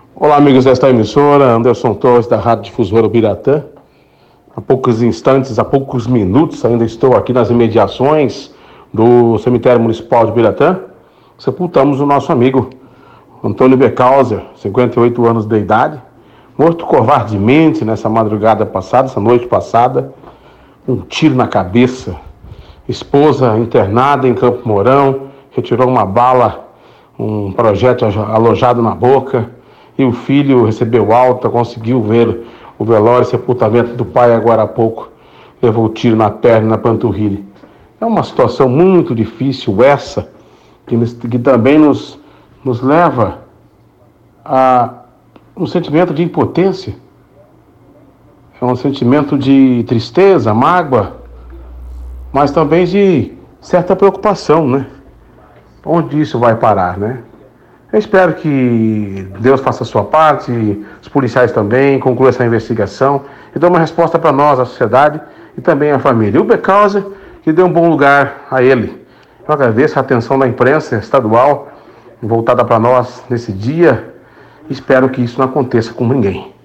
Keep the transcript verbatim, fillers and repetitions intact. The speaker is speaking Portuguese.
Olá, amigos desta emissora, Anderson Torres, da Rádio Difusora Ubiratã. Há poucos instantes, há poucos minutos, ainda estou aqui nas imediações do Cemitério Municipal de Ubiratã. Sepultamos o nosso amigo Antônio Becauser, cinquenta e oito anos de idade, morto covardemente nessa madrugada passada, essa noite passada, um tiro na cabeça. Esposa internada em Campo Mourão, retirou uma bala, um projétil alojado na boca, e o filho recebeu alta, conseguiu ver o velório e sepultamento do pai agora há pouco, levou o tiro na perna e na panturrilha. É uma situação muito difícil essa, que, que também nos, nos leva a um sentimento de impotência, é um sentimento de tristeza, mágoa, mas também de certa preocupação, né? Onde isso vai parar, né? Eu espero que Deus faça a sua parte, os policiais também, concluam essa investigação e dê uma resposta para nós, a sociedade e também a família. E o Becauser, que dê um bom lugar a ele. Eu agradeço a atenção da imprensa estadual voltada para nós nesse dia. Espero que isso não aconteça com ninguém.